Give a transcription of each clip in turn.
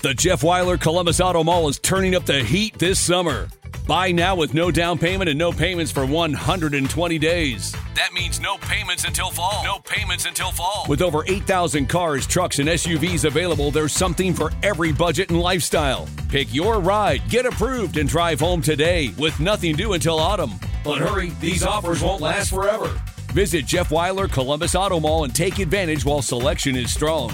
The Jeff Weiler Columbus Auto Mall is turning up the heat this summer. Buy now with no down payment and no payments for 120 days. That means no payments until fall. No payments until fall. With over 8,000 cars, trucks, and SUVs available, there's something for every budget and lifestyle. Pick your ride, get approved, and drive home today with nothing due until autumn. But hurry, these offers won't last forever. Visit Jeff Weiler Columbus Auto Mall and take advantage while selection is strong.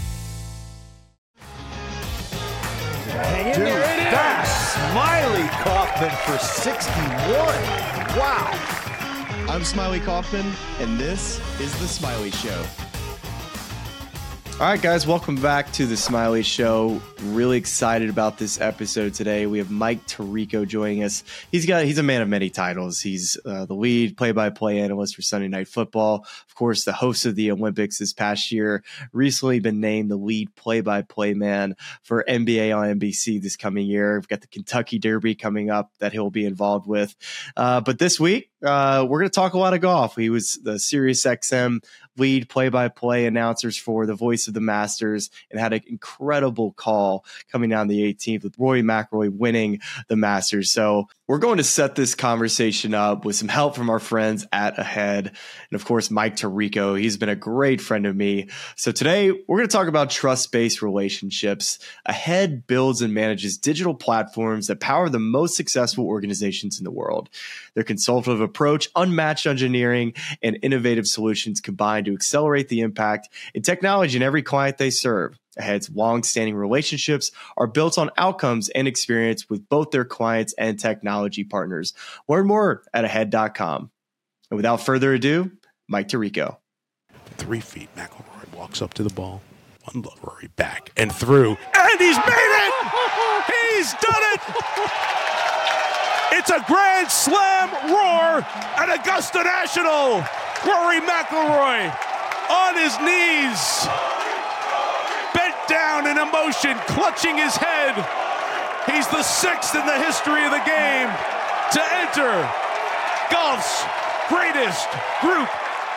Dude, that's Smiley Kaufman for 61. Wow. I'm Smiley Kaufman, and this is The Smiley Show. All right, guys, welcome back to The Smiley Show. Really excited about this episode today. We have Mike Tirico joining us. He's a man of many titles. He's the lead play-by-play analyst for Sunday Night Football. Of course, the host of the Olympics this past year. Recently been named the lead play-by-play man for NBA on NBC this coming year. We've got the Kentucky Derby coming up that he'll be involved with. But this week, we're going to talk a lot of golf. He was the SiriusXM lead play-by-play announcers for the Voice of the Masters and had an incredible call coming down the 18th with Rory McIlroy winning the Masters. So we're going to set this conversation up with some help from our friends at Ahead. And of course, Mike Tirico. He's been a great friend of me. So today we're going to talk about trust-based relationships. Ahead builds and manages digital platforms that power the most successful organizations in the world. Their consultative approach, unmatched engineering, and innovative solutions combine to accelerate the impact in technology in every client they serve. Ahead's long-standing relationships are built on outcomes and experience with both their clients and technology partners. Learn more at ahead.com. And without further ado, Mike Tirico. 3 feet, McIlroy walks up to the ball. One look, Rory back and through. And he's made it! He's done it! It's a grand slam roar at Augusta National. Rory McIlroy on his knees, bent down in emotion, clutching his head. He's the 6th in the history of the game to enter golf's greatest group.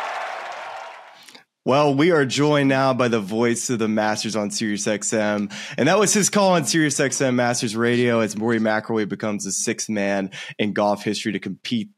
Well, we are joined now by the Voice of the Masters on SiriusXM, and that was his call on SiriusXM Masters Radio as Rory McIlroy becomes the 6th man in golf history to complete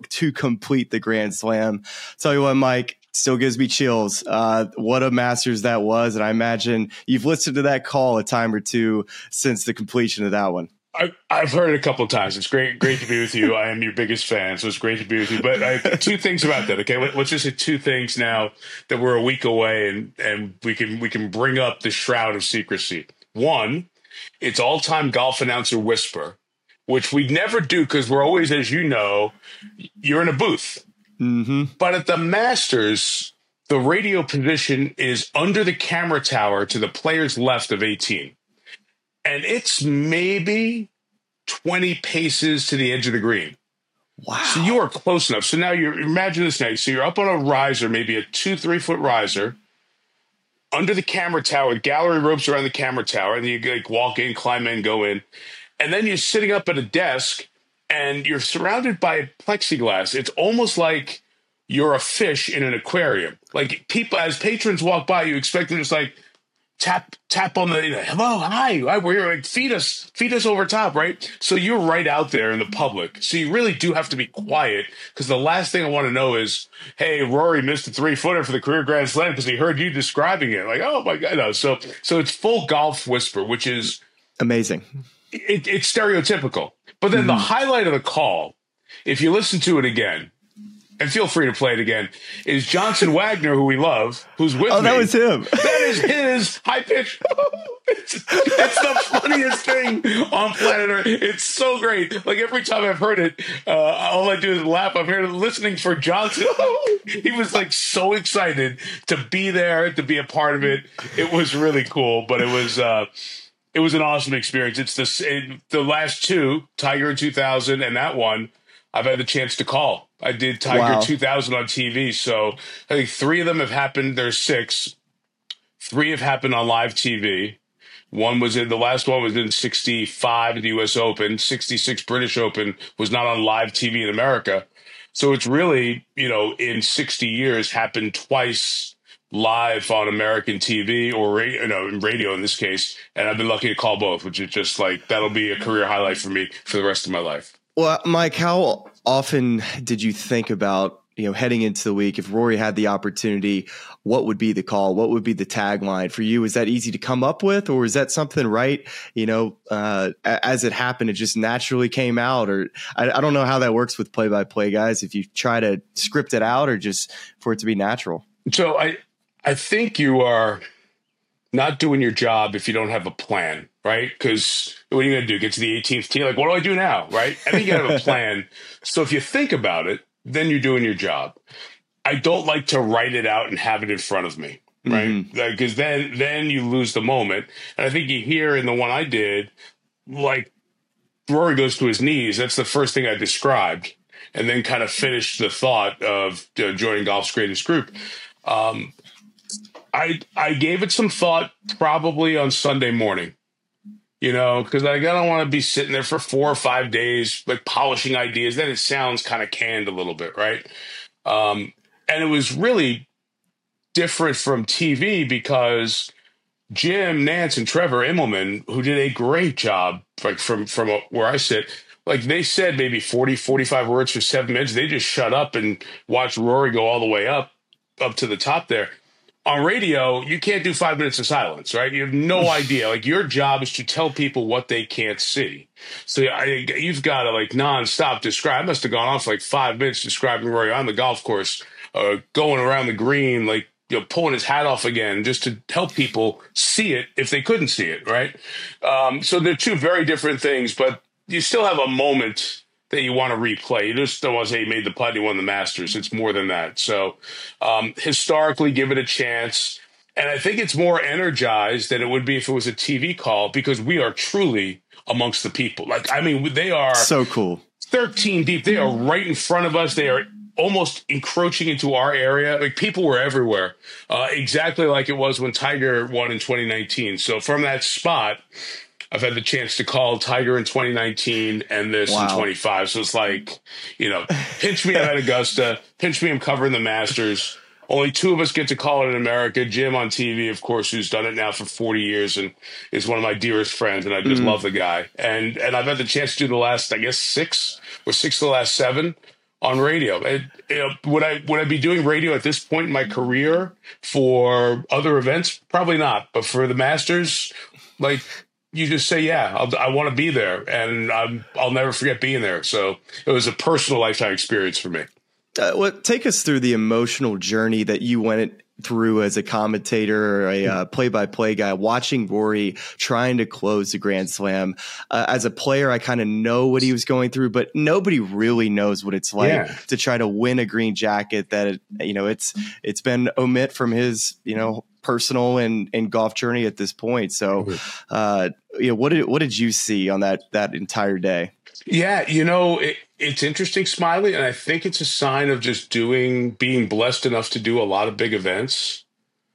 the Grand Slam. Tell you what, Mike, still gives me chills. What a Masters that was, and I imagine you've listened to that call a time or two since the completion of that one. I've heard it a couple of times. It's great to be with you. I am your biggest fan, so it's great to be with you. But I have 2 things about that. Okay, let's just say 2 things now that we're a week away, and we can bring up the shroud of secrecy. One, it's all-time golf announcer whisper, which we never do because we're always, as you know, you're in a booth. Mm-hmm. But at the Masters, the radio position is under the camera tower to the player's left of 18. And it's maybe 20 paces to the edge of the green. Wow. So you are close enough. So now imagine this now. So you're up on a riser, maybe a 2-3 foot riser, under the camera tower, gallery ropes around the camera tower, and you like walk in, climb in, go in. And then you're sitting up at a desk and you're surrounded by plexiglass. It's almost like you're a fish in an aquarium. Like people, as patrons walk by, you expect them to just like, tap on the, hello, hi, we're here, like, feed us over top, right? So you're right out there in the public. So you really do have to be quiet because the last thing I want to know is, hey, Rory missed a 3-footer for the career Grand Slam because he heard you describing it. Like, oh my God, no. So it's full golf whisper, which is amazing. It's stereotypical. But then the highlight of the call, if you listen to it again, and feel free to play it again, is Johnson Wagner, who we love, who's with me. Oh, that was him. That is his high pitch. It's the funniest thing on planet Earth. It's so great. Like every time I've heard it, all I do is laugh. I'm here listening for Johnson. He was like so excited to be there, to be a part of it. It was really cool, but it was an awesome experience. It's the last 2, Tiger in 2000 and that one, I've had the chance to call. I did Tiger 2000 on TV, so I think 3 of them have happened. There's 6. 3 have happened on live TV. The last one was in 65 at the U.S. Open. 66 British Open was not on live TV in America. So it's really, in 60 years happened twice live on American TV or radio in this case. And I've been lucky to call both, which is just like, that'll be a career highlight for me for the rest of my life. Well, Mike, how often did you think about, heading into the week, if Rory had the opportunity, what would be the call? What would be the tagline for you? Is that easy to come up with, or is that something as it happened, it just naturally came out? Or I don't know how that works with play-by-play guys, if you try to script it out or just for it to be natural. So I think you are not doing your job if you don't have a plan, right? Because what are you going to do? Get to the 18th tee? Like, what do I do now, right? I think you have a plan. So if you think about it, then you're doing your job. I don't like to write it out and have it in front of me, right? Because then you lose the moment. And I think you hear in the one I did, like Rory goes to his knees. That's the first thing I described, and then kind of finished the thought of joining golf's greatest group. I gave it some thought probably on Sunday morning. Because I don't want to be sitting there for 4 or 5 days, like polishing ideas. Then it sounds kind of canned a little bit, right? And it was really different from TV because Jim Nantz and Trevor Immelman, who did a great job, like from where I sit, like they said maybe 40, 45 words for 7 minutes. They just shut up and watched Rory go all the way up to the top there. On radio, you can't do 5 minutes of silence, right? You have no idea. Like, your job is to tell people what they can't see. So you've got to, like, nonstop describe. I must have gone on for like 5 minutes describing Rory on the golf course, going around the green, like, pulling his hat off again, just to help people see it if they couldn't see it, right? So they're two very different things, but you still have a moment that you want to replay. You just don't want to say he made the putt, he won the Masters. It's more than that. So historically, give it a chance. And I think it's more energized than it would be if it was a TV call, because we are truly amongst the people. Like, I mean, they are so cool. 13 deep. They are right in front of us. They are almost encroaching into our area. Like, people were everywhere, exactly like it was when Tiger won in 2019. So from that spot, I've had the chance to call Tiger in 2019 and this in 25. So it's like, pinch me, I'm at Augusta. Pinch me, I'm covering the Masters. Only two of us get to call it in America. Jim on TV, of course, who's done it now for 40 years and is one of my dearest friends. And I just love the guy. And I've had the chance to do the last, I guess, 6 of the last 7 on radio. Would I be doing radio at this point in my career for other events? Probably not. But for the Masters, like, you just say, yeah, I want to be there, and I'll never forget being there. So it was a personal lifetime experience for me. Take us through the emotional journey that you went through as a commentator or a play-by-play guy, watching Rory trying to close the Grand Slam. As a player, I kind of know what he was going through, but nobody really knows what it's like to try to win a green jacket that, it's been omit from his, personal and golf journey at this point. So, what did you see on that entire day? Yeah, it's interesting, Smiley, and I think it's a sign of just being blessed enough to do a lot of big events.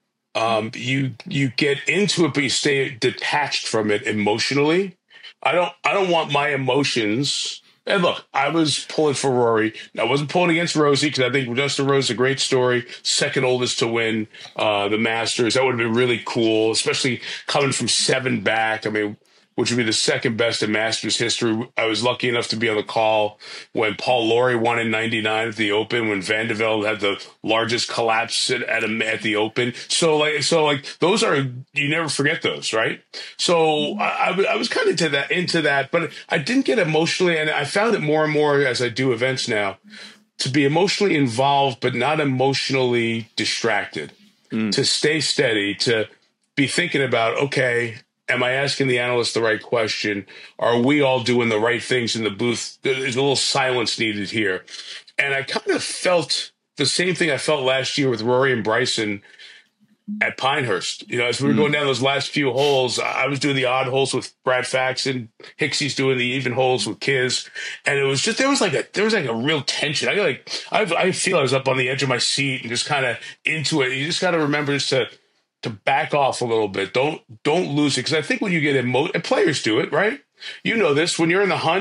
You get into it, but you stay detached from it emotionally. I don't want my emotions. And look, I was pulling for Rory. I wasn't pulling against Rosie because I think Justin Rose is a great story. Second oldest to win the Masters. That would have been really cool, especially coming from 7 back. I mean, which would be the second best in Masters history. I was lucky enough to be on the call when Paul Lawrie won in 99 at the Open, when Van de Velde had the largest collapse at the Open. So those are, you never forget those, right? So I was kind of into that, but I didn't get emotionally, and I found it more and more as I do events now, to be emotionally involved, but not emotionally distracted, to stay steady, to be thinking about, okay, am I asking the analyst the right question? Are we all doing the right things in the booth? There's a little silence needed here. And I kind of felt the same thing I felt last year with Rory and Bryson at Pinehurst. As we were going down those last few holes, I was doing the odd holes with Brad Faxon. Hixie's doing the even holes with Kiz. And it was just, there was like a real tension. I feel I was up on the edge of my seat and just kind of into it. You just got to remember just to back off a little bit. Don't lose it. Because I think when you get and players do it, right? You know this, when you're in the hunt,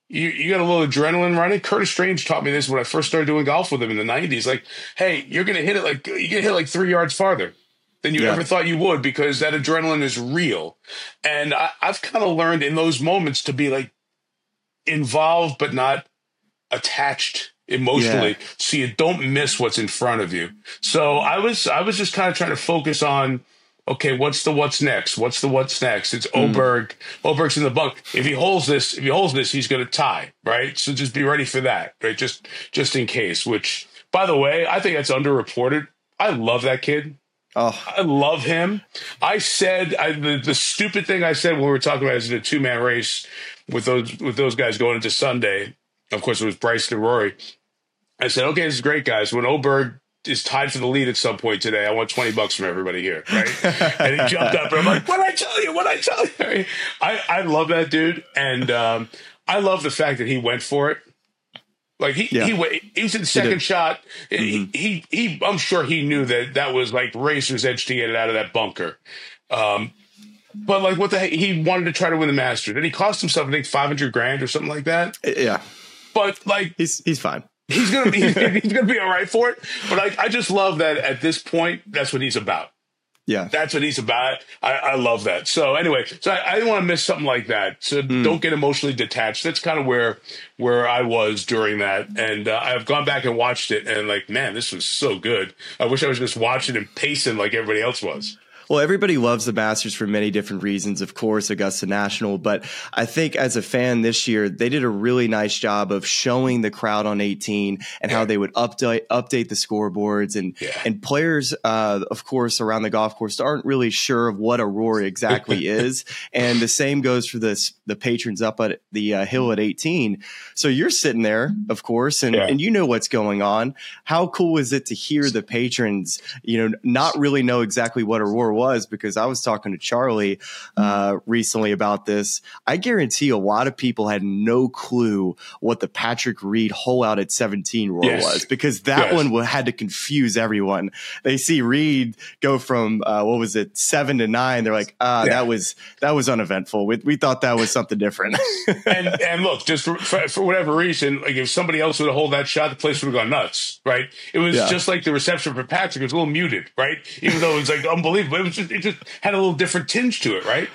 You got a little adrenaline running. Curtis Strange taught me this when I first started doing golf with him in the 90s. Like, hey, you're going to hit it like 3 yards farther than you ever thought you would, because that adrenaline is real. And I've kind of learned in those moments to be like involved, but not attached emotionally, so you don't miss what's in front of you. So I was just kind of trying to focus on, okay, what's next? What's next? It's Oberg. Oberg's in the bunk. If he holds this, he's going to tie, right? So just be ready for that, right? Just in case. Which, by the way, I think that's underreported. I love that kid. Oh, I love him. I said the stupid thing I said when we were talking about it a 2-man race with those guys going into Sunday. Of course, it was Bryson and Rory. I said, okay, this is great, guys. When Oberg is tied for the lead at some point today, I want $20 from everybody here, right? And he jumped up, and I'm like, what'd I tell you? I love that dude, and I love the fact that he went for it. Like he was in the second shot. He I'm sure he knew that was like racer's edge to get it out of that bunker. But like, what the heck? He wanted to try to win the Masters, and he cost himself, I think, $500,000 or something like that. Yeah, but like, he's fine. He's gonna be all right for it. But I just love that at this point, that's what he's about. Yeah, that's what he's about. I love that. So anyway, I didn't want to miss something like that. So don't get emotionally detached. That's kind of where I was during that. And I've gone back and watched it, and like, man, this was so good. I wish I was just watching and pacing like everybody else was. Well, everybody loves the Masters for many different reasons, of course, Augusta National. But I think as a fan this year, they did a really nice job of showing the crowd on 18 and how they would update the scoreboards. And players, of course, around the golf course aren't really sure of what Aurora exactly is. And the same goes for the patrons up at the hill at 18. So you're sitting there, of course, and you know what's going on. How cool is it to hear the patrons, not really know exactly what Aurora was? Because I was talking to Charlie recently about this. I guarantee a lot of people had no clue what the Patrick Reed hole out at 17 roar was, because that one had to confuse everyone. They see Reed go from 7 to 9. They're like, that was uneventful. We thought that was something different. and look, just for whatever reason, like if somebody else would have held that shot, the place would have gone nuts, right? It was just like the reception for Patrick. It was a little muted, right? Even though it was like unbelievable. It just had a little different tinge to it, right?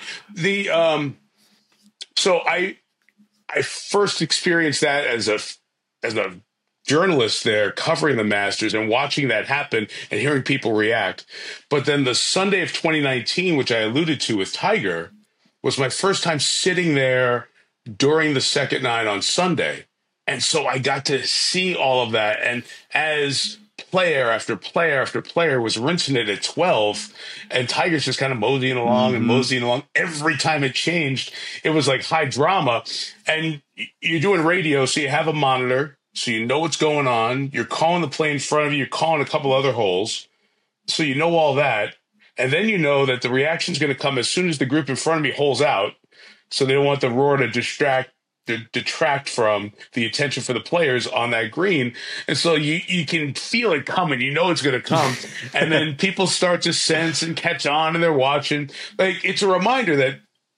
So I first experienced that as a journalist there covering the Masters and watching that happen and hearing people react. But then the Sunday of 2019, which I alluded to with Tiger, was my first time sitting there during the second 9 on Sunday. And so I got to see all of that. And as player after player after player was rinsing it at 12, and Tiger's just kind of moseying along and moseying along. Every time it changed, it was like high drama. And you're doing radio, so you have a monitor, so you know what's going on. You're calling the play in front of you. You're calling a couple other holes, so you know all that. And then you know that the reaction's going to come as soon as the group in front of me holes out, so they don't want the roar to detract from the attention for the players on that green. And so you can feel it coming. You know it's going to come. And then people start to sense and catch on, and they're watching. Like, it's a reminder that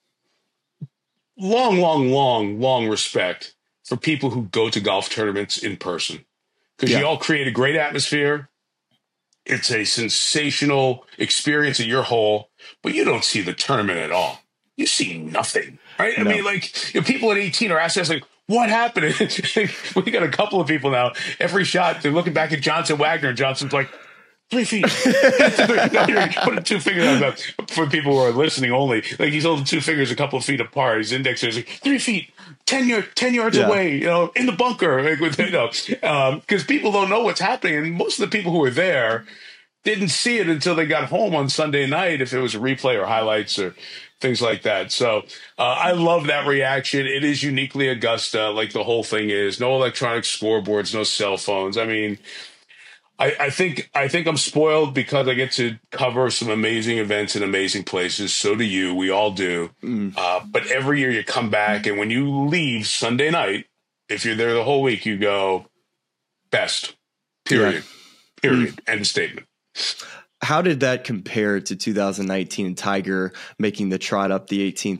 long respect for people who go to golf tournaments in person, because you all create a great atmosphere. It's a sensational experience at your hole, but you don't see the tournament at all. You see nothing, right? I mean, like, people at 18 are asking us, like, what happened? We got a couple of people now. Every shot, they're looking back at Johnson Wagner, and Johnson's like, 3 feet. You're putting 2 fingers up for people who are listening only. Like, he's holding 2 fingers a couple of feet apart. His index is like 3 feet, 10 yards away, in the bunker. Because people don't know what's happening. And most of the people who were there didn't see it until they got home on Sunday night, if it was a replay or highlights or things like that. So I love that reaction. It is uniquely Augusta, like the whole thing is. No electronic scoreboards, no cell phones. I mean, I think I'm spoiled because I get to cover some amazing events in amazing places. So do you. We all do. But every year you come back, and when you leave Sunday night, if you're there the whole week, you go, best. Period. End of statement. How did that compare to 2019 and Tiger making the trot up the 18th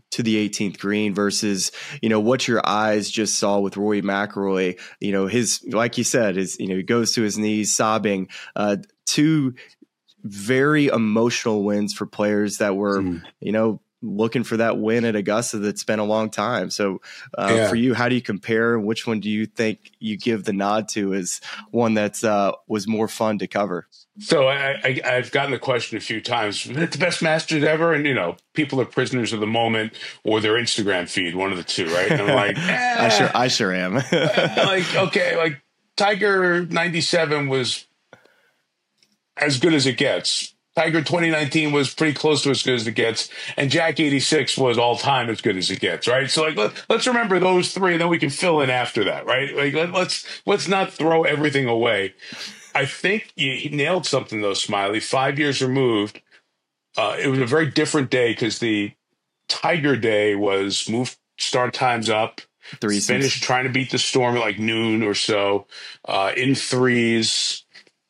to the 18th green versus, what your eyes just saw with Rory McIlroy. His, like you said, he goes to his knees sobbing. Two very emotional wins for players that were, looking for that win at Augusta that's been a long time. So for you, how do you compare? Which one do you think you give the nod to as one that's was more fun to cover? So I've gotten the question a few times. The best Masters ever, and people are prisoners of the moment or their Instagram feed, one of the two, right? And I'm like, I sure am. like Tiger 97 was as good as it gets. Tiger 2019 was pretty close to as good as it gets, and Jack 86 was all time as good as it gets, right? So let's remember those three, and then we can fill in after that, right? Let's not throw everything away. I think you nailed something though, Smiley. 5 years removed, it was a very different day because the Tiger day was moved start times up, finished trying to beat the storm at like noon or so, in threes.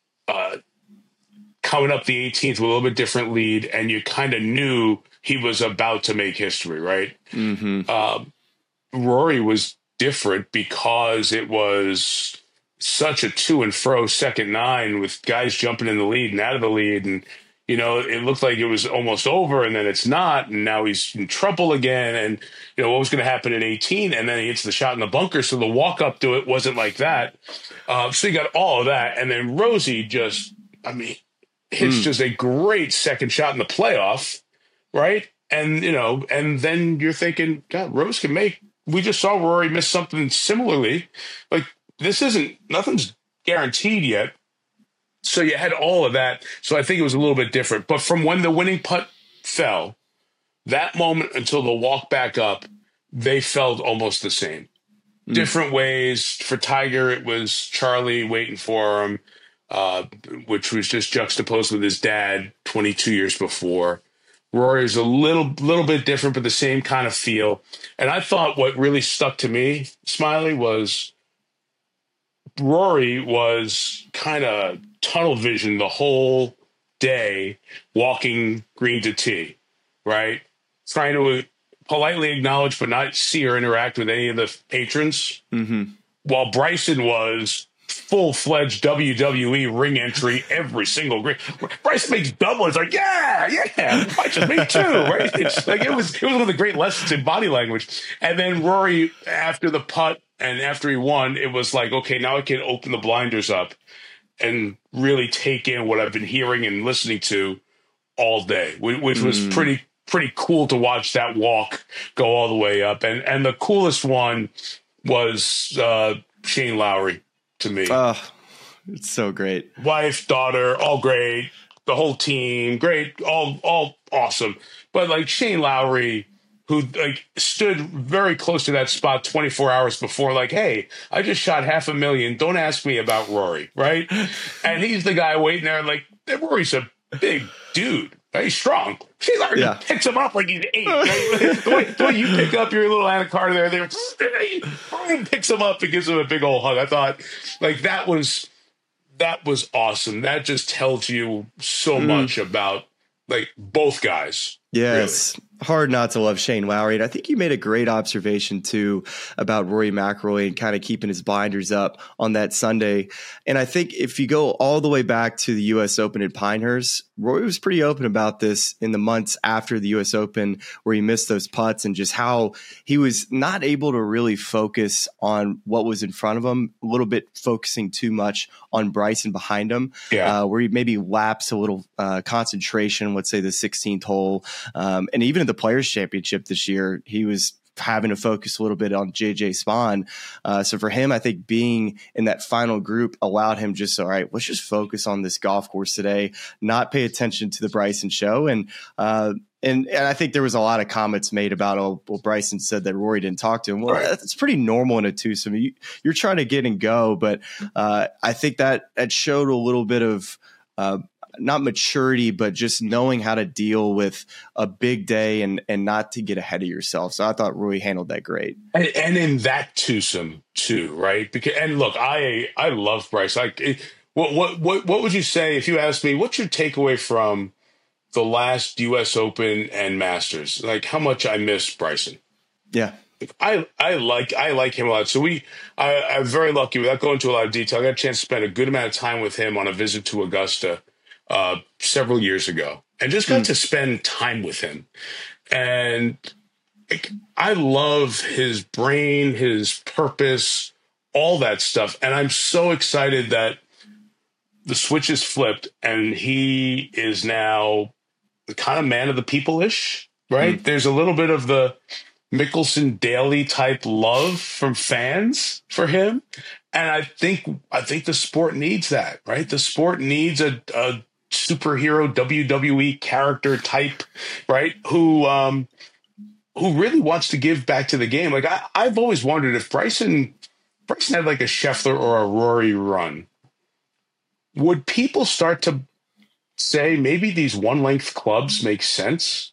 Coming up the 18th with a little bit different lead, and you kind of knew he was about to make history, right? Mm-hmm. Rory was different because it was such a to and fro second nine with guys jumping in the lead and out of the lead. And, it looked like it was almost over, and then it's not. And now he's in trouble again. And, what was going to happen at 18? And then he hits the shot in the bunker. So the walk up to it wasn't like that. So you got all of that. And then Rosie hits just a great second shot in the playoff, right? And, and then you're thinking, God, Rose can make. We just saw Rory miss something similarly. Like, nothing's guaranteed yet. So you had all of that. So I think it was a little bit different. But from when the winning putt fell, that moment until the walk back up, they felt almost the same. Different ways. For Tiger, it was Charlie waiting for him. Which was just juxtaposed with his dad 22 years before. Rory's a little bit different, but the same kind of feel. And I thought what really stuck to me, Smiley, was Rory was kind of tunnel vision the whole day, walking green to tee, right? Trying to politely acknowledge but not see or interact with any of the patrons. Mm-hmm. While Bryson was full-fledged WWE ring entry every single green. Bryson makes double. It's like, yeah, Bryson, me too, right? It's like it was one of the great lessons in body language. And then Rory, after the putt and after he won, it was like, okay, now I can open the blinders up and really take in what I've been hearing and listening to all day, which was pretty cool to watch that walk go all the way up. And the coolest one was Shane Lowry. To me, it's so great. Wife, daughter, all great. The whole team, great. All awesome. But like Shane Lowry, who stood very close to that spot 24 hours before, like, hey, I just shot $500,000. Don't ask me about Rory, right? And he's the guy waiting there, like, Rory's a big dude. He's strong. Shane Lowry picks him up like he's 8. Right? the way you pick up your little anaconda there, picks him up and gives him a big old hug. I thought, like, that was awesome. That just tells you so much about, like, both guys. Yes. Really. Hard not to love Shane Lowry. And I think you made a great observation too about Rory McIlroy and kind of keeping his blinders up on that Sunday. And I think if you go all the way back to the U.S. Open at Pinehurst, Rory was pretty open about this in the months after the U.S. Open where he missed those putts and just how he was not able to really focus on what was in front of him, a little bit focusing too much on Bryson behind him, where he maybe lapsed a little concentration, let's say the 16th hole. And even in the Players' Championship this year, he was having to focus a little bit on JJ Spawn. So for him, I think being in that final group allowed him just, all right, let's just focus on this golf course today, not pay attention to the Bryson show. And I think there was a lot of comments made about, Bryson said that Rory didn't talk to him. Well, that's pretty normal in a twosome. You're trying to get and go, but I think that showed a little bit of not maturity, but just knowing how to deal with a big day and not to get ahead of yourself. So I thought Rory handled that great. And in that twosome too, right? Because, and look, I love Bryce. Like, what would you say if you asked me, what's your takeaway from the last U.S. Open and Masters, like how much I miss Bryson. Yeah. I like him a lot. So I'm very lucky, without going into a lot of detail, I got a chance to spend a good amount of time with him on a visit to Augusta several years ago, and just got to spend time with him. And I love his brain, his purpose, all that stuff. And I'm so excited that the switch is flipped and he is now the kind of man of the people-ish, right? There's a little bit of the Mickelson Daly type love from fans for him. And I think the sport needs that, right? The sport needs a superhero WWE character type, right? Who really wants to give back to the game. Like I've always wondered if Bryson had like a Scheffler or a Rory run, would people start to say maybe these one-length clubs make sense?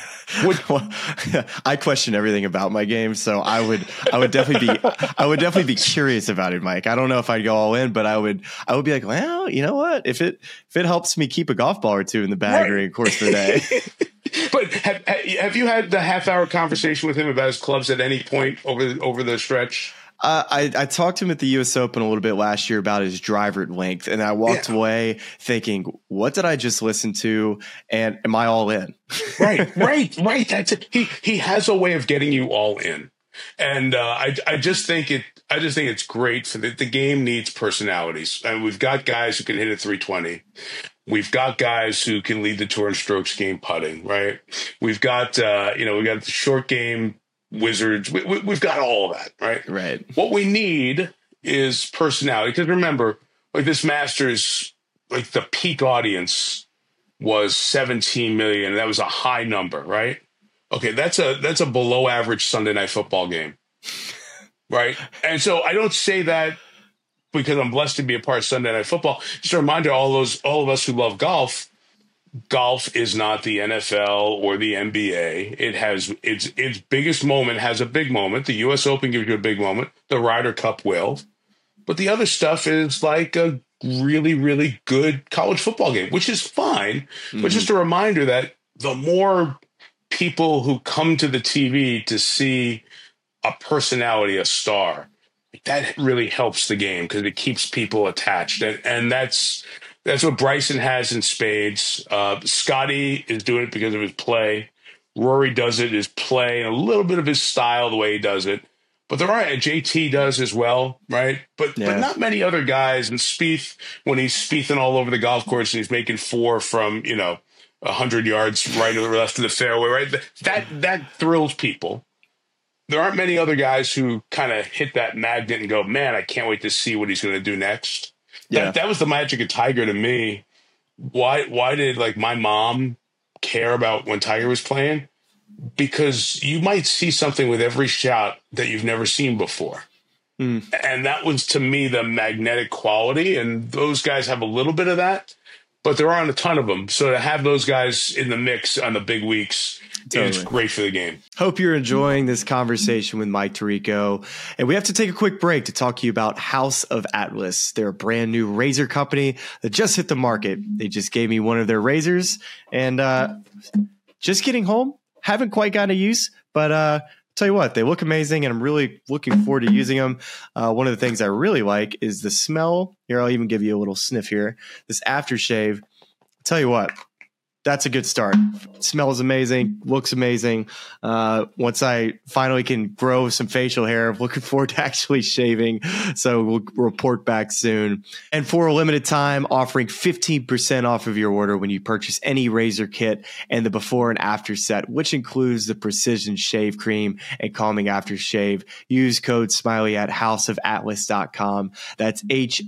Well, I question everything about my game, so I would definitely be curious about it, Mike. I don't know if I'd go all in, but I would be like, well, you know what? If it helps me keep a golf ball or two in the bag during the course of the day. But have you had the half-hour conversation with him about his clubs at any point over the stretch? I talked to him at the U.S. Open a little bit last year about his driver length, and I walked away thinking, what did I just listen to, and am I all in? Right. That's it. He has a way of getting you all in, and I just think it's great for the game needs personalities, and we've got guys who can hit at 320. We've got guys who can lead the tour in strokes gained putting, right? We've got we got the short game wizards. We've got all of that, right? Right. What we need is personality. Because remember, like this Masters, like the peak audience was 17 million. That was a high number, right? Okay, that's a below average Sunday Night Football game, right? And so I don't say that because I'm blessed to be a part of Sunday Night Football. Just a reminder, all of us who love golf. Golf is not the NFL or the NBA. It has its biggest moment has a big moment. The U.S. Open gives you a big moment. The Ryder Cup will. But the other stuff is like a really, really good college football game, which is fine. But just a reminder that the more people who come to the TV to see a personality, a star, that really helps the game because it keeps people attached. And that's what Bryson has in spades. Scotty is doing it because of his play. Rory does it, his play, and a little bit of his style, the way he does it. But there are, JT does as well, right? But not many other guys. And Spieth, when he's Spiething all over the golf course and he's making 4 from, 100 yards right or left of the fairway, right? That thrills people. There aren't many other guys who kind of hit that magnet and go, man, I can't wait to see what he's going to do next. Yeah. That was the magic of Tiger to me. Why did like my mom care about when Tiger was playing? Because you might see something with every shot that you've never seen before. And that was to me the magnetic quality. And those guys have a little bit of that, but there aren't a ton of them. So to have those guys in the mix on the big weeks, it's great for the game. Hope you're enjoying this conversation with Mike Tirico. And we have to take a quick break to talk to you about House of Atlas. They're a brand new razor company that just hit the market. They just gave me one of their razors and just getting home. Haven't quite gotten a use, but tell you what, they look amazing and I'm really looking forward to using them. One of the things I really like is the smell. Here, I'll even give you a little sniff here. This aftershave. Tell you what, that's a good start. Smells amazing, looks amazing. Once I finally can grow some facial hair, I'm looking forward to actually shaving. So we'll report back soon. And for a limited time, offering 15% off of your order when you purchase any razor kit and the before and after set, which includes the precision shave cream and calming aftershave. Use code SMILEY at houseofatlas.com. That's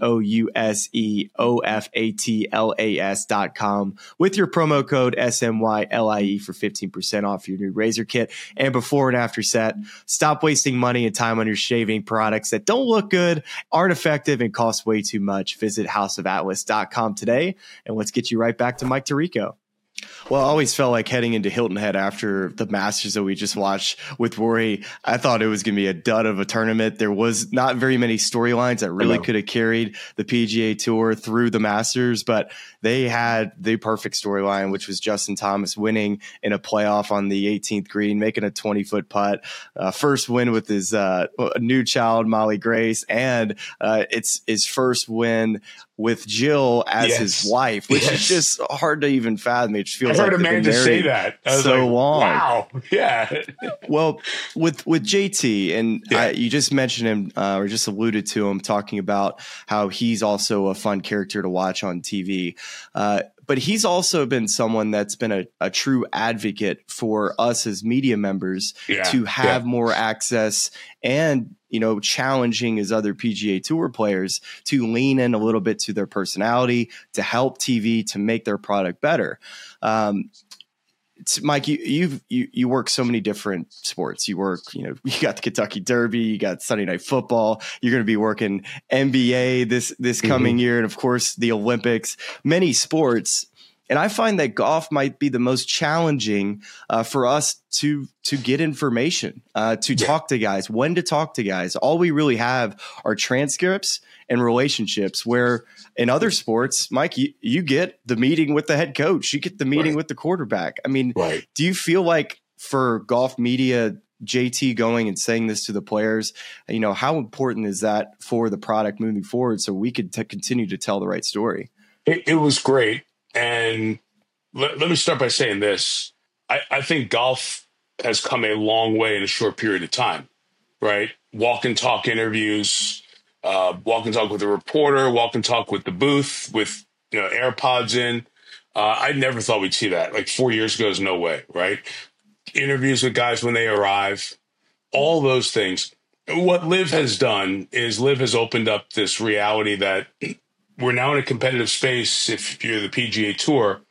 HOUSEOFATLAS.com with your promo code SMYLIE for 15% off your new razor kit and before and after set. Stop wasting money and time on your shaving products that don't look good, aren't effective, and cost way too much. Visit houseofatlas.com today, and let's get you right back to Mike Tirico. Well, I always felt like heading into Hilton Head after the Masters that we just watched with Rory, I thought it was going to be a dud of a tournament. There was not very many storylines that really could have carried the PGA Tour through the Masters, but they had the perfect storyline, which was Justin Thomas winning in a playoff on the 18th green, making a 20-foot putt, first win with his new child, Molly Grace, and it's his first win with Jill as his wife, which is just hard to even fathom. It feels I heard Amanda say that. I was so like, long. Wow. Yeah. Well, with JT, and you just mentioned him or just alluded to him talking about how he's also a fun character to watch on TV. But he's also been someone that's been a true advocate for us as media members to have more access and, challenging his other PGA Tour players to lean in a little bit to their personality, to help TV, to make their product better. Mike, you work so many different sports. You work, you got the Kentucky Derby, you got Sunday Night Football. You're going to be working NBA this coming year, and of course the Olympics. Many sports, and I find that golf might be the most challenging for us to get information, to talk to guys, when to talk to guys. All we really have are transcripts and relationships, where in other sports, Mike, you get the meeting with the head coach, you get the meeting with the quarterback. I mean, do you feel like for golf media, JT going and saying this to the players, how important is that for the product moving forward so we could continue to tell the right story? It was great. And let me start by saying this. I think golf has come a long way in a short period of time, right? Walk and talk interviews, walk and talk with a reporter, walk and talk with the booth, with AirPods in. I never thought we'd see that. Like 4 years ago is no way, right? Interviews with guys when they arrive, all those things. What Liv has done is Liv has opened up this reality that we're now in a competitive space. If you're the PGA Tour,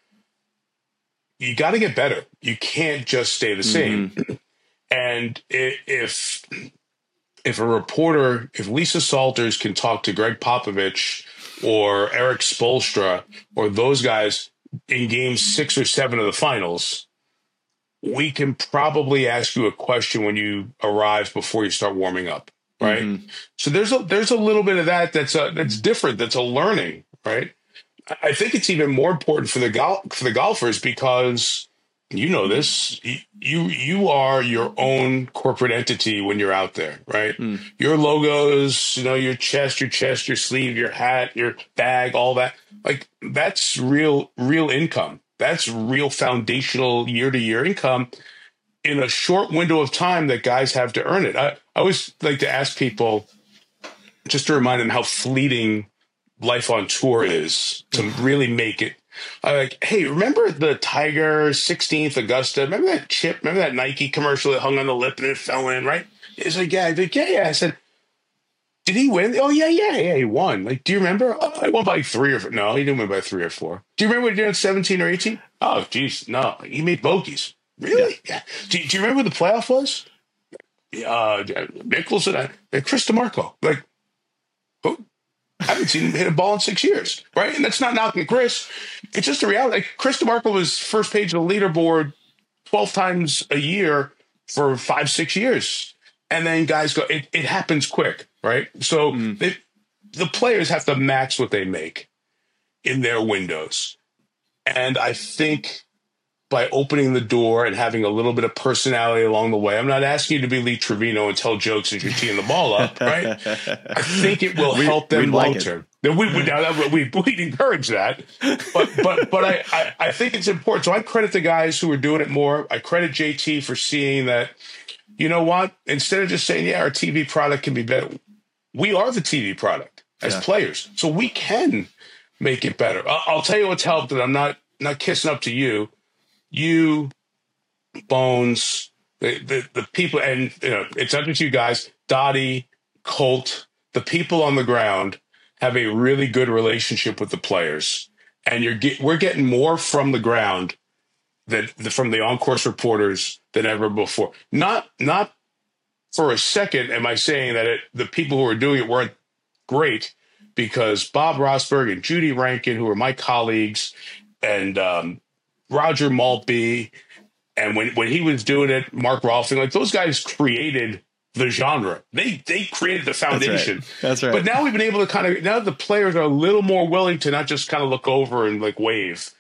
you got to get better. You can't just stay the same. And if a reporter, if Lisa Salters can talk to Greg Popovich or Eric Spoelstra or those guys in games 6 or 7 of the finals, we can probably ask you a question when you arrive before you start warming up. Right. So there's a little bit of that's different. That's a learning. Right. I think it's even more important for the golfers because this, you are your own corporate entity when you're out there. Right. Your logos, your chest, your sleeve, your hat, your bag, all that, like that's real income. That's real foundational year-to-year income in a short window of time that guys have to earn it. I always like to ask people just to remind them how fleeting life on tour is to really make it. I'm like, hey, remember the Tiger 16th Augusta? Remember that chip? Remember that Nike commercial that hung on the lip and it fell in, right? It's like, yeah. I said, did he win? Oh, yeah, he won. Like, do you remember? Oh, I won by 3 or 4. No, he didn't win by 3 or 4. Do you remember what he did in 17 or 18? Oh, geez, no. He made bogeys. Really? Yeah. Do you remember what the playoff was? Nicholson and Chris DeMarco. Like, who? I haven't seen him hit a ball in 6 years, right? And that's not knocking Chris. It's just a reality. Like, Chris DeMarco was first page of the leaderboard 12 times a year for 5-6 years. And then guys go, it happens quick, right? So the players have to match what they make in their windows. And I think by opening the door and having a little bit of personality along the way. I'm not asking you to be Lee Trevino and tell jokes as you're teeing the ball up, right? I think it will help them long term. We'd encourage that, but I think it's important. So I credit the guys who are doing it more. I credit JT for seeing that. You know what? Instead of just saying, our TV product can be better, we are the TV product as players, so we can make it better. I'll tell you what's helped, and I'm not kissing up to you. You, Bones, the people, and it's not just you guys, Dottie, Colt, the people on the ground have a really good relationship with the players. And we're getting more from the ground from the on-course reporters than ever before. Not for a second am I saying that the people who are doing it weren't great, because Bob Rosberg and Judy Rankin, who are my colleagues, and Roger Maltby, and when he was doing it, Mark Rolfing, like those guys created the genre. They created the foundation. That's right. But now we've been able to now the players are a little more willing to not just kind of look over and like wave.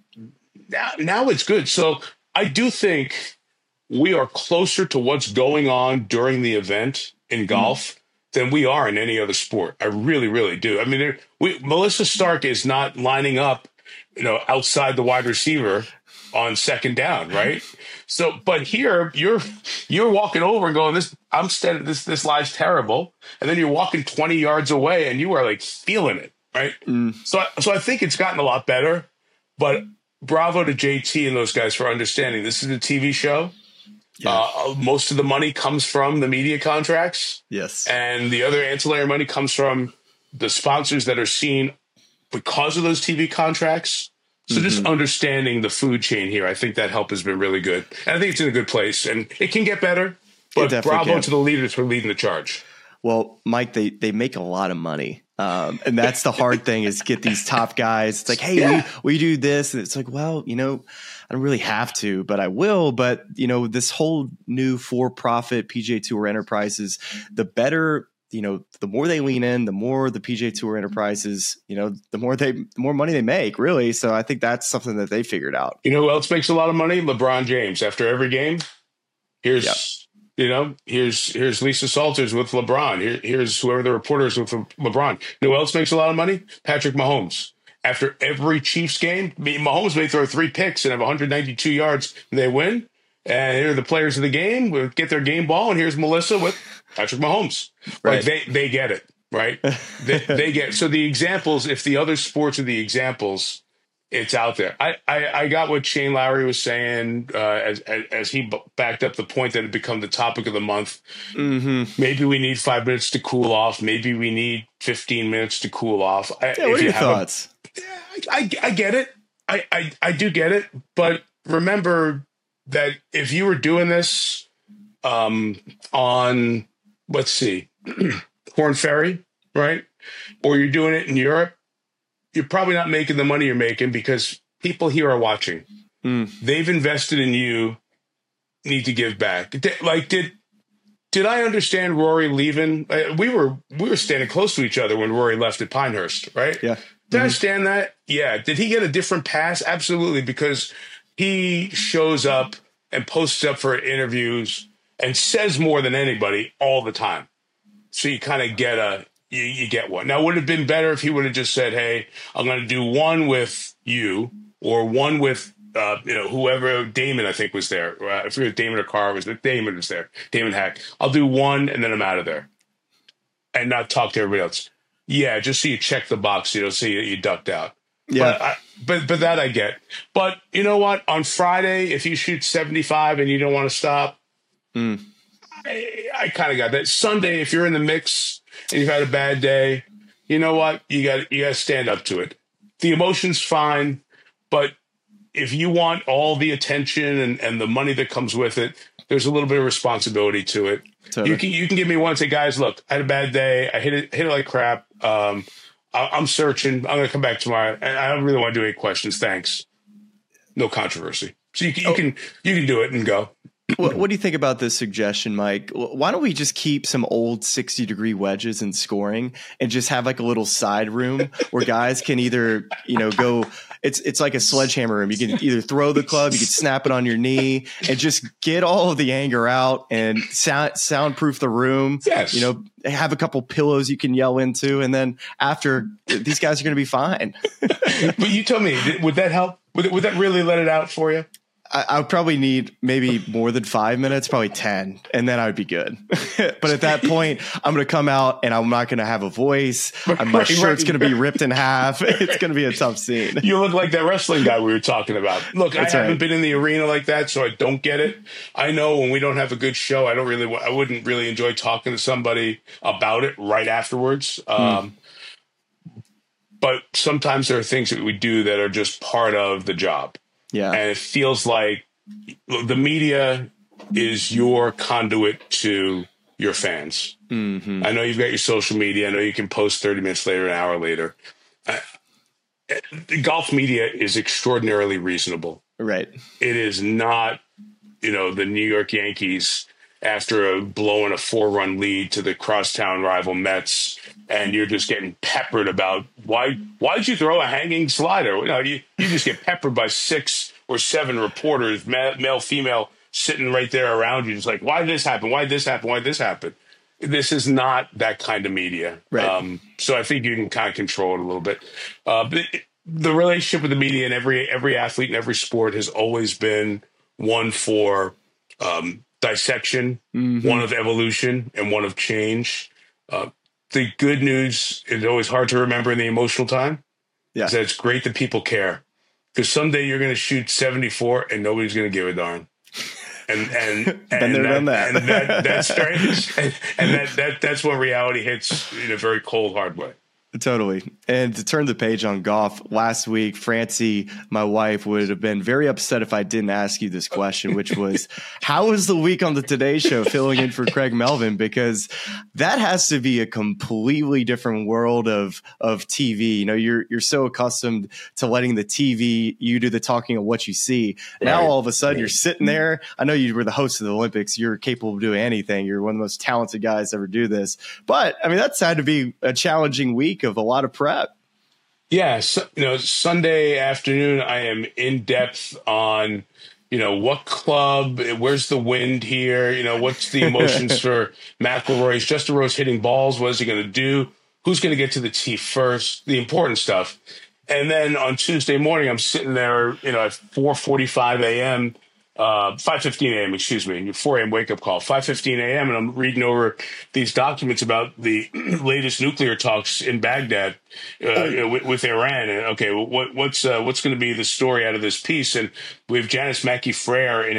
Now it's good. So I do think we are closer to what's going on during the event in golf than we are in any other sport. I really, really do. I mean, Melissa Stark is not lining up, outside the wide receiver on second down, right? So, but here you're walking over and going, this lie's terrible, and then you're walking 20 yards away and you are like feeling it, right? So I think it's gotten a lot better, but bravo to JT and those guys for understanding this is a TV show. Yeah. Most of the money comes from the media contracts. Yes. And the other ancillary money comes from the sponsors that are seen because of those TV contracts. So just understanding the food chain here, I think that help has been really good. And I think it's in a good place. And it can get better, but bravo to the leaders for leading the charge. Well, Mike, they make a lot of money. And that's the hard thing is get these top guys. It's like, hey, we do this. And it's like, well, I don't really have to, but I will. But, this whole new for-profit PGA Tour enterprises, the better, the more they lean in, the more the PGA Tour enterprises, the more money they make, really. So I think that's something that they figured out. You know who else makes a lot of money? LeBron James. After every game, here's Lisa Salters with LeBron. Here's whoever the reporter is with LeBron. You know who else makes a lot of money? Patrick Mahomes. After every Chiefs game, Mahomes may throw 3 picks and have 192 yards and they win. And here are the players of the game. We'll get their game ball. And here's Melissa with Patrick Mahomes. Right. Like they get it, right? they get it. So the examples, if the other sports are the examples, it's out there. I got what Shane Lowry was saying as he backed up the point that had become the topic of the month. Maybe we need 5 minutes to cool off. Maybe we need 15 minutes to cool off. What are your thoughts? I get it. I do get it. But remember that if you were doing this on, let's see, Korn Ferry, right? Or you're doing it in Europe, you're probably not making the money you're making because people here are watching. They've invested in you, need to give back. Did I understand Rory leaving? We were standing close to each other when Rory left at Pinehurst, right? Yeah. Did I understand that? Yeah. Did he get a different pass? Absolutely, because he shows up and posts up for interviews and says more than anybody all the time. So you kind of get you get one. Now, would it have been better if he would have just said, hey, I'm going to do one with you or one with, whoever, Damon, I think was there. I forget Damon or Carr was there. Damon was there. Damon Hack. I'll do one and then I'm out of there and not talk to everybody else. Yeah, just so you check the box, so you ducked out. Yeah. But that I get. But you know what? On Friday, if you shoot 75 and you don't want to stop, I kind of got that. Sunday, if you're in the mix and you've had a bad day, you know what? You got to stand up to it. The emotion's fine, but if you want all the attention and the money that comes with it, there's a little bit of responsibility to it. Totally. You can give me one and say, guys, look, I had a bad day. I hit it like crap. I'm searching. I'm going to come back tomorrow. And I don't really want to do any questions. Thanks. No controversy. So you can do it and go. What do you think about this suggestion, Mike? Why don't we just keep some old 60-degree wedges in scoring and just have like a little side room where guys can either, go. It's like a sledgehammer room. You can either throw the club, you can snap it on your knee, and just get all of the anger out and soundproof the room. Yes. Have a couple pillows you can yell into, and then after, these guys are going to be fine. But you tell me, would that help? Would that really let it out for you? I would probably need maybe more than 5 minutes, probably 10, and then I would be good. But at that point, I'm going to come out and I'm not going to have a voice. My shirt's going to be ripped in half. It's going to be a tough scene. You look like that wrestling guy we were talking about. Look, I haven't been in the arena like that, so I don't get it. I know when we don't have a good show, I wouldn't really enjoy talking to somebody about it right afterwards. But sometimes there are things that we do that are just part of the job. Yeah. And it feels like the media is your conduit to your fans. Mm-hmm. I know you've got your social media. I know you can post 30 minutes later, an hour later. The golf media is extraordinarily reasonable. Right. It is not, the New York Yankees after blowing a 4-run lead to the crosstown rival Mets, and you're just getting peppered about why'd you throw a hanging slider? You just get peppered by 6 or 7 reporters, male, female, sitting right there around you, just like, why did this happen? Why did this happen? Why did this happen? This is not that kind of media. Right. So I think you can kind of control it a little bit. But the relationship with the media and every athlete in every sport has always been one for dissection, one of evolution, and one of change. The good news is always hard to remember in the emotional time. Yeah. Is that it's great that people care, because someday you're going to shoot 74 and nobody's going to give a darn. And that's strange. And that's when reality hits in a very cold, hard way. Totally. And to turn the page on golf, last week, Francie, my wife, would have been very upset if I didn't ask you this question, which was, how was the week on the Today Show filling in for Craig Melvin? Because that has to be a completely different world of TV. You're so accustomed to letting the TV, you do the talking of what you see. Now, all of a sudden, you're sitting there. I know you were the host of the Olympics. You're capable of doing anything. You're one of the most talented guys to ever do this. But, that's had to be a challenging week of a lot of prep. Yeah. So, Sunday afternoon, I am in depth on, what club, where's the wind here? What's the emotions for McIlroy? Is Justin Rose hitting balls? What is he going to do? Who's going to get to the tee first? The important stuff. And then on Tuesday morning, I'm sitting there, at 4:45 a.m., 5:15 a.m., excuse me, 4 a.m. wake up call, 5:15 a.m. And I'm reading over these documents about the latest nuclear talks in Baghdad with Iran. And okay, what's going to be the story out of this piece? And we have Janice Mackey Frere in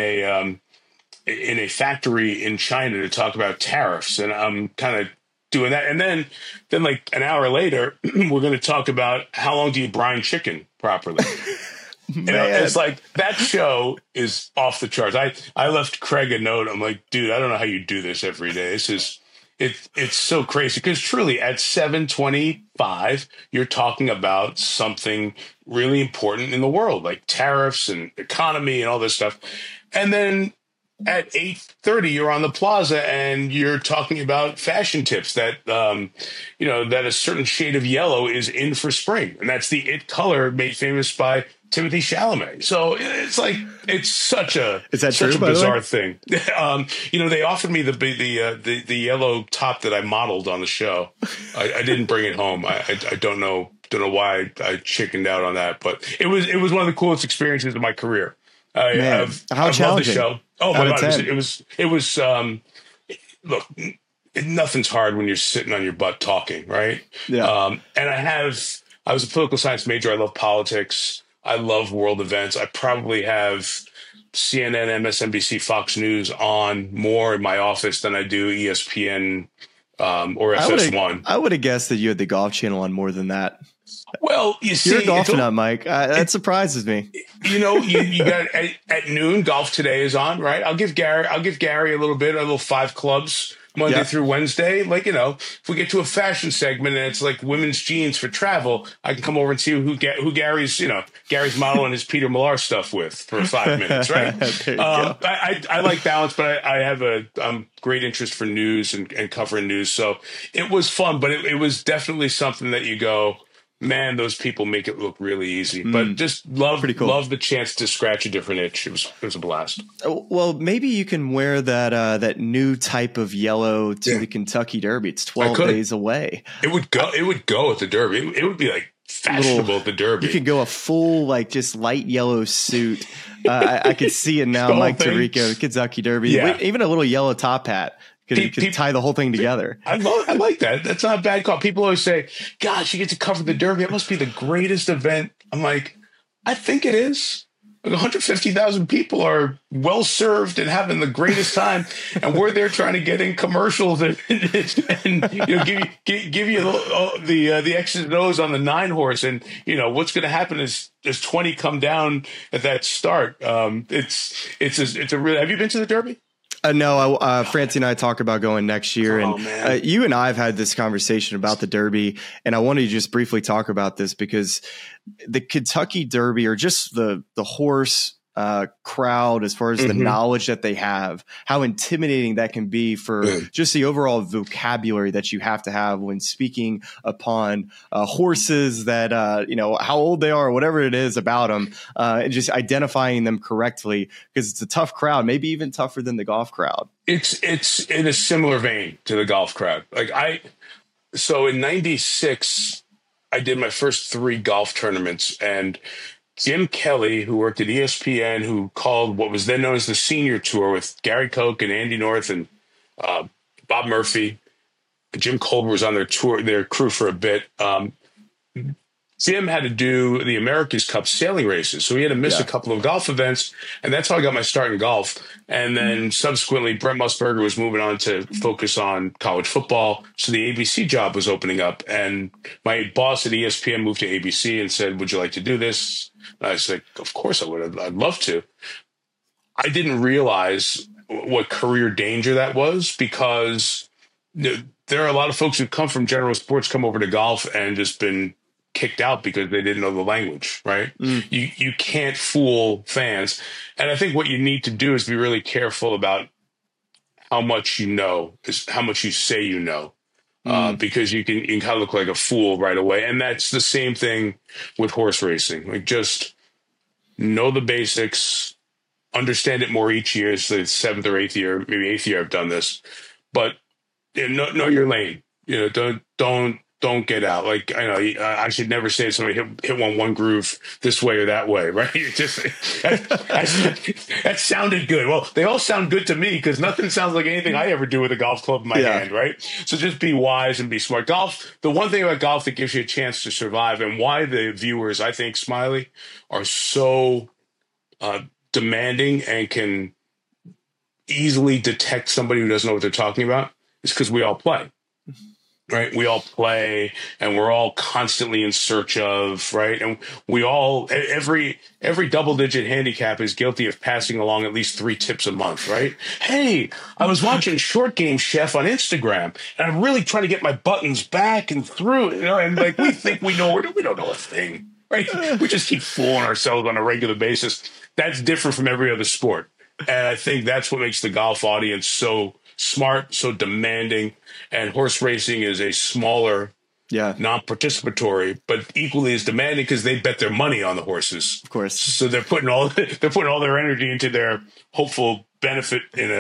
a factory in China to talk about tariffs. And I'm kind of doing that. And then like an hour later, we're going to talk about how long do you brine chicken properly? It's like that show is off the charts. I left Craig a note. I'm like, dude, I don't know how you do this every day. It's so crazy, because truly at 7:25, you're talking about something really important in the world, like tariffs and economy and all this stuff. And then at 8:30, you're on the plaza and you're talking about fashion tips that, that a certain shade of yellow is in for spring. And that's the it color made famous by Timothy Chalamet. So it's like, it's such a bizarre thing. They offered me the yellow top that I modeled on the show. I didn't bring it home. I don't know why I chickened out on that, but it was one of the coolest experiences of my career. How challenging? Loved the show. Oh my God. It was look, nothing's hard when you're sitting on your butt talking, right? Yeah. And I was a political science major. I love politics. I love world events. I probably have CNN, MSNBC, Fox News on more in my office than I do ESPN or FS1. I would have guessed that you had the Golf Channel on more than that. Well, you see, you're a golf nut, Mike. That surprises me. You got at noon. Golf Today is on, right? I'll give Gary a little 5 clubs Monday through Wednesday. Like, if we get to a fashion segment and it's like women's jeans for travel, I can come over and see who Gary's modeling his Peter Millar stuff with for 5 minutes, right? I like balance, but I have a great interest for news and covering news. So it was fun, but it was definitely something that you go, man, those people make it look really easy, but just love the chance to scratch a different itch. It was a blast. Well, maybe you can wear that new type of yellow to the Kentucky Derby. It's 12 days away. It would go at the Derby. It would be like fashionable at the Derby. You could go a full, like, just light yellow suit. I could see it now. Mike Tirico, Kentucky Derby. Yeah. Even a little yellow top hat. You could tie the whole thing together. I like that. That's not a bad call. People always say, gosh, you get to cover the Derby. It must be the greatest event. I'm like, I think it is. Like 150,000 people are well served and having the greatest time. And we're there trying to get in commercials and give you the X's and O's on the 9-horse. And, what's going to happen is 20 come down at that start. It's a real, have you been to the Derby? No, Francie and I talk about going next year, and you and I have had this conversation about the Derby, and I wanted to just briefly talk about this because the Kentucky Derby, or just the horse crowd, as far as the knowledge that they have, how intimidating that can be for just the overall vocabulary that you have to have when speaking upon horses that, how old they are or whatever it is about them, and just identifying them correctly, because it's a tough crowd, maybe even tougher than the golf crowd. It's in a similar vein to the golf crowd. So in 96, I did my first 3 golf tournaments, and Jim Kelly, who worked at ESPN, who called what was then known as the Senior Tour with Gary Koch and Andy North and Bob Murphy. Jim Colbert was on their crew for a bit. Jim had to do the America's Cup sailing races, so he had to miss a couple of golf events, and that's how I got my start in golf. And then subsequently, Brent Musburger was moving on to focus on college football, so the ABC job was opening up, and my boss at ESPN moved to ABC and said, "Would you like to do this?" And I said, "Of course I would. I'd love to." I didn't realize what career danger that was, because there are a lot of folks who come from general sports, come over to golf and just been kicked out because they didn't know the language, right? You can't fool fans. And I think what you need to do is be really careful about how much you know, is how much you say you know, because you can kind of look like a fool right away. And that's the same thing with horse racing. Like, just know the basics, understand it more each year. It's the 7th or 8th year, maybe 8th year I've done this, but know your lane. Don't get out. Like, I know I should never say to somebody, hit one groove this way or that way, right? That sounded good. Well, they all sound good to me, because nothing sounds like anything I ever do with a golf club in my hand, right? So just be wise and be smart. Golf, the one thing about golf that gives you a chance to survive, and why the viewers, I think, Smiley, are so demanding and can easily detect somebody who doesn't know what they're talking about, is because we all play. Right. We all play, and we're all constantly in search of, right. And we all, every double-digit handicap is guilty of passing along at least 3 tips a month, right? Hey, I was watching Short Game Chef on Instagram, and I'm really trying to get my buttons back and through, and like, we think we know, we don't know a thing, right? We just keep fooling ourselves on a regular basis. That's different from every other sport. And I think that's what makes the golf audience so smart, so demanding. And horse racing is a smaller, non-participatory, but equally as demanding, because they bet their money on the horses. Of course. So they're putting all their energy into their hopeful benefit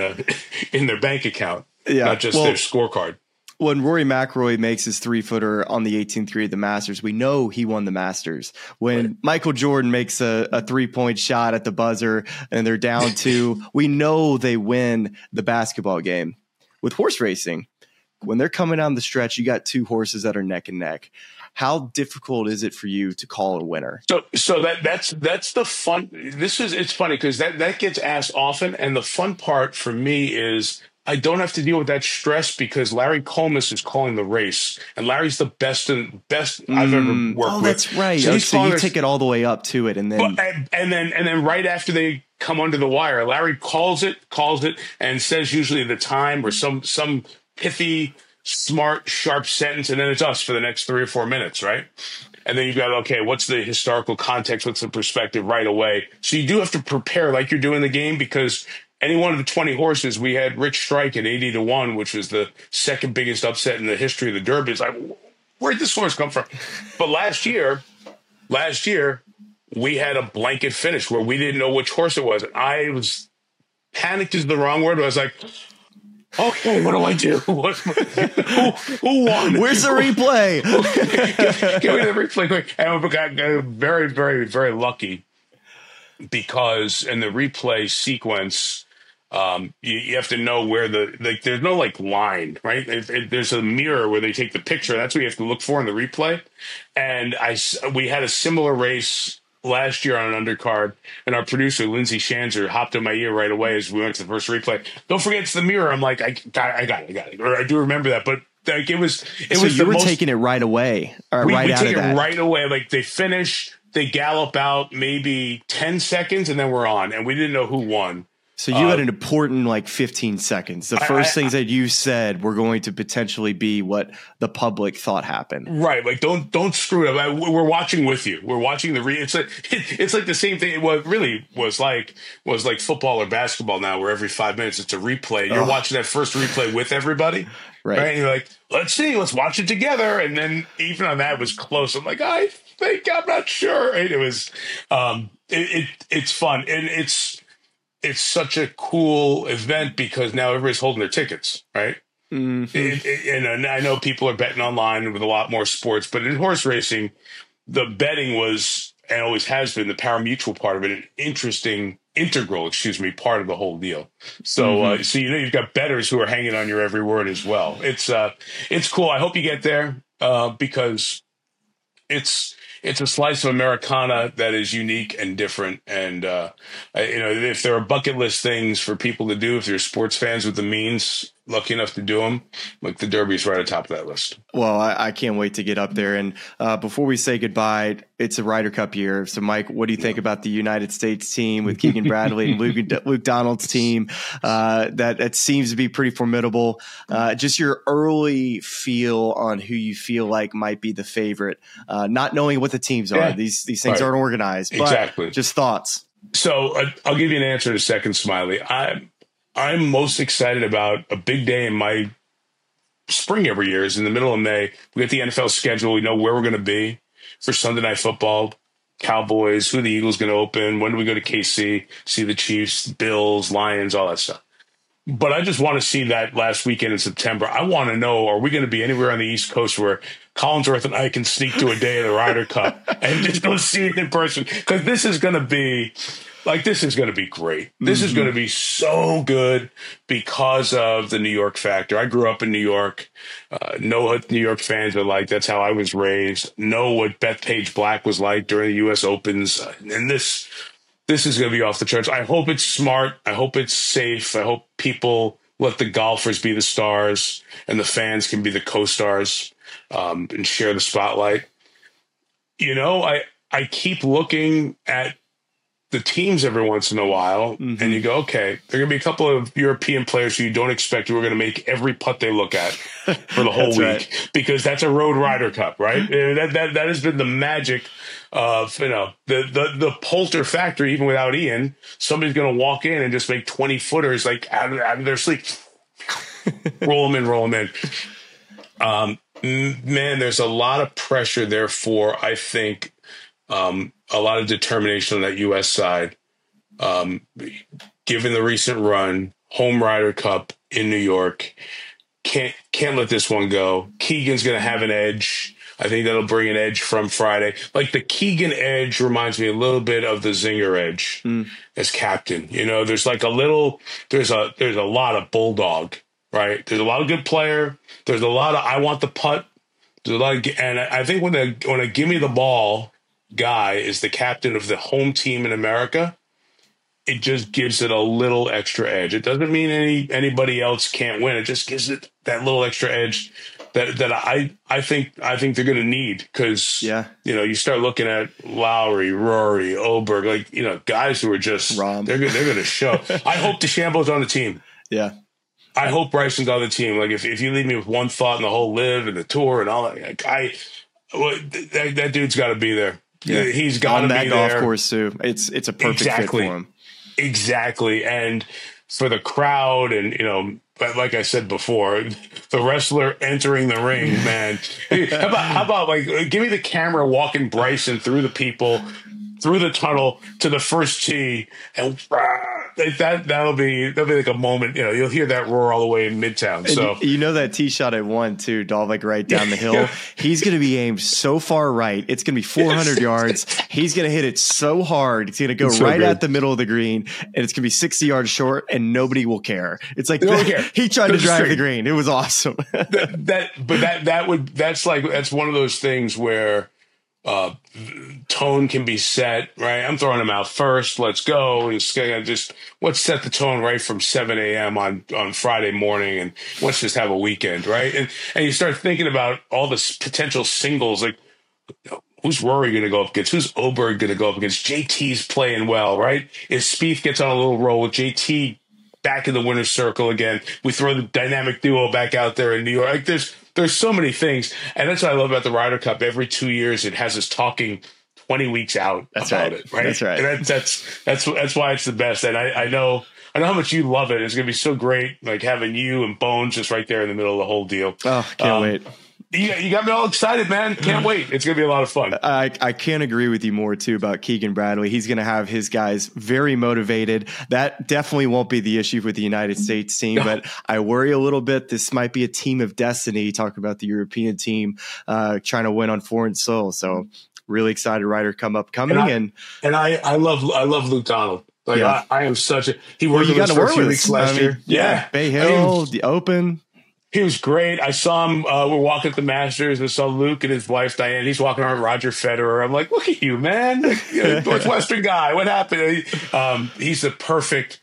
in their bank account, not just their scorecard. When Rory McIlroy makes his 3-footer on the 18th green at the Masters, we know he won the Masters. When Michael Jordan makes a 3-point shot at the buzzer and they're down 2, we know they win the basketball game. With horse racing, when they're coming down the stretch, you got 2 horses that are neck and neck. How difficult is it for you to call a winner? So that's the fun. It's funny, because that gets asked often, and the fun part for me is I don't have to deal with that stress, because Larry Colmus is calling the race, and Larry's the best I've ever worked with. Oh, that's right. So you take it all the way up to it, and then and then right after they come under the wire, Larry calls it, and says usually the time or some pithy, smart, sharp sentence, and then it's us for the next 3 or 4 minutes, right? And then you've got, okay, what's the historical context? What's the perspective right away? So you do have to prepare like you're doing the game, because any one of the 20 horses, we had Rich Strike at 80-1, which was the second biggest upset in the history of the Derby. It's like, where'd this horse come from? But last year, we had a blanket finish where we didn't know which horse it was. I was panicked is the wrong word. But I was like, okay, what do I do? Who won? Where's the replay? Give me the replay quick. And we got very, very, very lucky, because in the replay sequence, you have to know where there's no line, right? There's a mirror where they take the picture. That's what you have to look for in the replay. And we had a similar race last year on an undercard, and our producer, Lindsay Shanzer, hopped in my ear right away as we went to the first replay. Don't forget, it's the mirror. I'm like, I got it. Or I do remember that, but like, it was. So you were taking it right away, or we right out take of that. it right away. Like, they finish, they gallop out maybe 10 seconds, and then we're on, and we didn't know who won. So you had an important 15 seconds. The first things that you said were going to potentially be what the public thought happened. Right. Like don't screw it up. We're watching with you. We're watching the it's like the same thing. What really was like football or basketball now, where every 5 minutes it's a replay. You're watching that first replay with everybody. Right. And you're like, let's watch it together. And then even on that, it was close. I'm like, I'm not sure. And it was, it's fun. And it's such a cool event because now everybody's holding their tickets, right? Mm-hmm. And I know people are betting online with a lot more sports, but in horse racing, the betting was, and always has been, the pari-mutuel part of it, an integral part of the whole deal. So, so you've got bettors who are hanging on your every word as well. It's cool. I hope you get there because it's a slice of Americana that is unique and different. And, if there are bucket list things for people to do, if you're sports fans with the means, lucky enough to do them, like the Derby's right at the top of that list. Well, I can't wait to get up there. And before we say goodbye, it's a Ryder Cup year. So, Mike, what do you think about the United States team with Keegan Bradley and Luke Donald's team? That seems to be pretty formidable. Just your early feel on who you feel like might be the favorite, not knowing what the teams are. These things aren't organized. But exactly. Just thoughts. So I'll give you an answer in a second, Smiley. I'm most excited about a big day in my spring every year is in the middle of May. We get the NFL schedule. We know where we're going to be for Sunday Night Football, Cowboys, who the Eagles going to open, when do we go to KC, see the Chiefs, Bills, Lions, all that stuff. But I just want to see that last weekend in September. I want to know, are we going to be anywhere on the East Coast where Collinsworth and I can sneak to a day of the Ryder Cup and just go see it in person? Because this is going to be great. This is going to be so good because of the New York factor. I grew up in New York, know what New York fans are like. That's how I was raised. Know what Bethpage Black was like during the U.S. Opens. And this is going to be off the charts. I hope it's smart. I hope it's safe. I hope people let the golfers be the stars and the fans can be the co-stars and share the spotlight. I keep looking at the teams every once in a while, and you go, okay, there are going to be a couple of European players who you don't expect who are going to make every putt they look at for the whole week, because that's a road Ryder Cup, right? That has been the magic of, the Poulter factor. Even without Ian, somebody's going to walk in and just make 20 footers like out of their sleep. roll them in. Man, there's a lot of pressure. Therefore, I think, a lot of determination on that U.S. side, given the recent run, home Ryder Cup in New York. Can't let this one go. Keegan's going to have an edge. I think that'll bring an edge from Friday. Like the Keegan edge reminds me a little bit of the Zinger edge as captain. There's like there's a lot of bulldog, right? There's a lot of good player. There's a lot of I want the putt. There's a lot and I think when a give me the ball guy is the captain of the home team in America, it just gives it a little extra edge. It doesn't mean anybody else can't win. It just gives it that little extra edge that I think they're going to need, because you start looking at Lowry, Rory, Oberg, guys who are just they're going to show. I hope DeChambeau's on the team. Yeah. I hope Bryson's on the team. Like if you leave me with one thought in the whole live and the tour and all that, that dude's got to be there. Yeah. He's got to be there. On that golf course too. It's a perfect fit for him. Exactly. And for the crowd and, like I said before, the wrestler entering the ring, man. How about give me the camera walking Bryson through the people, through the tunnel to the first tee, and that'll be like a moment. You'll hear that roar all the way in Midtown. So that tee shot at one too, Dolph, right down the hill. He's going to be aimed so far right. It's going to be 400 yards. He's going to hit it so hard. It's going to go right at the middle of the green, and it's going to be 60 yards short, and nobody will care. It's like he tried to drive the green. It was awesome. That's one of those things where tone can be set, right? I'm throwing him out first. Let's go. Let's set the tone right from 7 a.m. on Friday morning, and let's just have a weekend, right? And you start thinking about all the potential singles. Like, who's Rory going to go up against? Who's Oberg going to go up against? JT's playing well, right? If Spieth gets on a little roll with JT back in the winner's circle again, we throw the dynamic duo back out there in New York. Like there's so many things, and that's what I love about the Ryder Cup. Every 2 years, it has us talking 20 weeks out about it, right? That's right. And that's why it's the best. And I know how much you love it. It's going to be so great, like having you and Bones just right there in the middle of the whole deal. Oh, can't wait. You got me all excited, man. Can't wait. It's going to be a lot of fun. I can't agree with you more, too, about Keegan Bradley. He's going to have his guys very motivated. That definitely won't be the issue with the United States team, but I worry a little bit. This might be a team of destiny. Talk about the European team trying to win on foreign soil. So really excited Ryder coming. I love Luke Donald. Like I am such a – he worked with us for a few weeks last year. Yeah. Bay Hill, the Open. He was great. I saw him. We're walking at the Masters. I saw Luke and his wife Diane. He's walking around with Roger Federer. I'm like, look at you, man, Northwestern guy. What happened? He's the perfect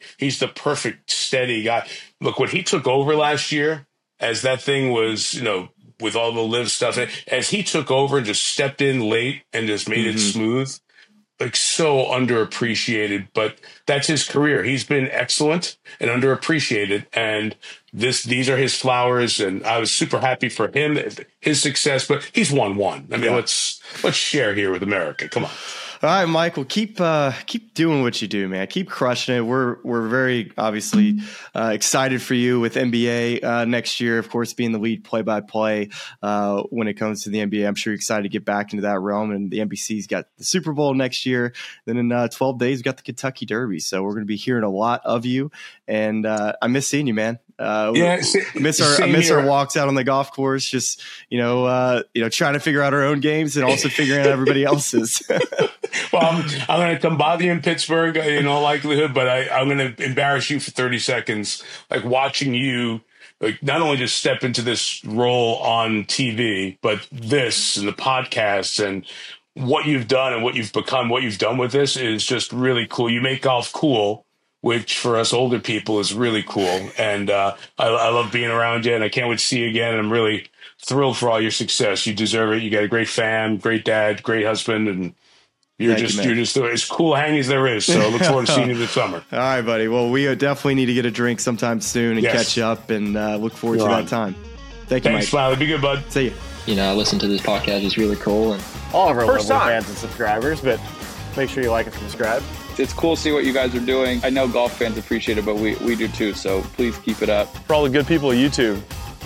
steady guy. Look, when he took over last year, as that thing was, with all the live stuff, as he took over and just stepped in late and just made it smooth. Like so underappreciated, but that's his career. He's been excellent and underappreciated, and these are his flowers. And I was super happy for him, his success. But he's won one. I mean, let's share here with America. Come on. All right, Michael, keep doing what you do, man. Keep crushing it. We're very obviously excited for you with NBA next year. Of course, being the lead play-by-play when it comes to the NBA. I'm sure you're excited to get back into that realm. And the NBC's got the Super Bowl next year. Then in 12 days, we've got the Kentucky Derby. So we're going to be hearing a lot of you. And I miss seeing you, man. I miss our walks out on the golf course. Just trying to figure out our own games and also figuring out everybody else's. Well, I'm going to come bother you in Pittsburgh, in all likelihood, but I'm going to embarrass you for 30 seconds, like watching you, like not only just step into this role on TV, but this and the podcasts and what you've done and what you've become, what you've done with this is just really cool. You make golf cool, which for us older people is really cool. And I love being around you, and I can't wait to see you again. And I'm really thrilled for all your success. You deserve it. You got a great fam, great dad, great husband, and you're just as cool hang as there is. So I look forward to seeing you this summer. All right, buddy. Well, we definitely need to get a drink sometime soon and catch up, and look forward to that time. Thank you, Mike. Thanks, Smiley. Be good, bud. See you. I listen to this podcast. It's really cool. And all of our lovely fans and subscribers, but make sure you like and subscribe. It's cool to see what you guys are doing. I know golf fans appreciate it, but we do too. So please keep it up. For all the good people at YouTube,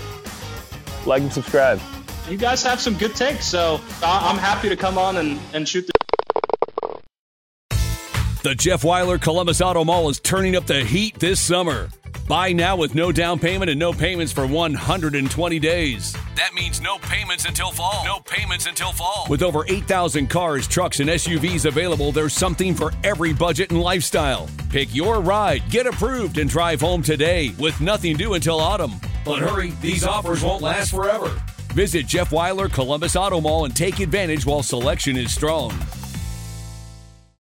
like and subscribe. You guys have some good takes, so I'm happy to come on and shoot the... The Jeff Weiler Columbus Auto Mall is turning up the heat this summer. Buy now with no down payment and no payments for 120 days. That means no payments until fall. No payments until fall. With over 8,000 cars, trucks, and SUVs available, there's something for every budget and lifestyle. Pick your ride, get approved, and drive home today with nothing due until autumn. But hurry, these offers won't last forever. Visit Jeff Weiler Columbus Auto Mall and take advantage while selection is strong.